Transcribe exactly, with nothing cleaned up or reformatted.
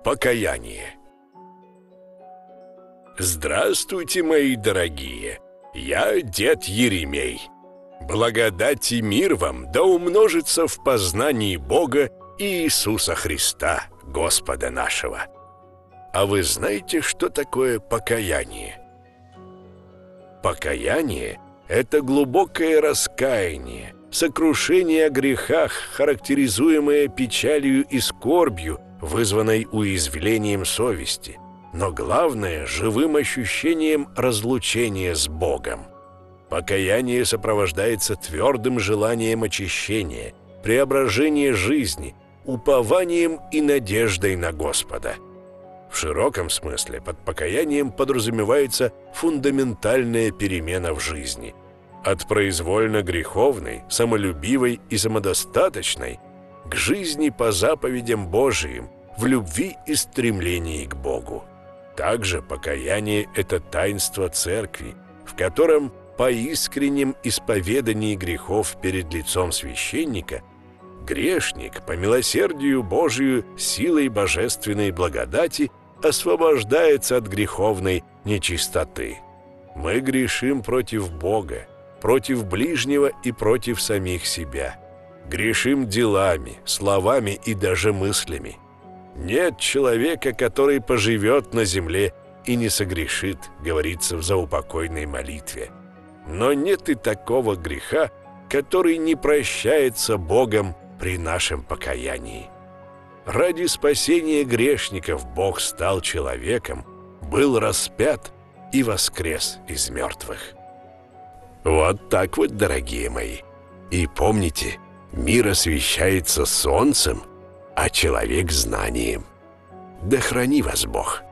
Покаяние. Здравствуйте, мои дорогие! Я дед Еремей. Благодать и мир вам да умножится в познании Бога и Иисуса Христа, Господа нашего. А вы знаете, что такое покаяние? Покаяние – это глубокое раскаяние, сокрушение о грехах, характеризуемое печалью и скорбью, вызванной уязвлением совести, но главное – живым ощущением разлучения с Богом. Покаяние сопровождается твердым желанием очищения, преображения жизни, упованием и надеждой на Господа. В широком смысле под покаянием подразумевается фундаментальная перемена в жизни. От произвольно греховной, самолюбивой и самодостаточной к жизни по заповедям Божиим, в любви и стремлении к Богу. Также покаяние – это таинство Церкви, в котором по искреннем исповедании грехов перед лицом священника грешник по милосердию Божию силой божественной благодати освобождается от греховной нечистоты. Мы грешим против Бога, против ближнего и против самих себя. Грешим делами, словами и даже мыслями. Нет человека, который поживет на земле и не согрешит, говорится в заупокойной молитве. Но нет и такого греха, который не прощается Богом при нашем покаянии. Ради спасения грешников Бог стал человеком, был распят и воскрес из мертвых. Вот так вот, дорогие мои. И помните, мир освещается солнцем, а человек знанием. Да храни вас Бог!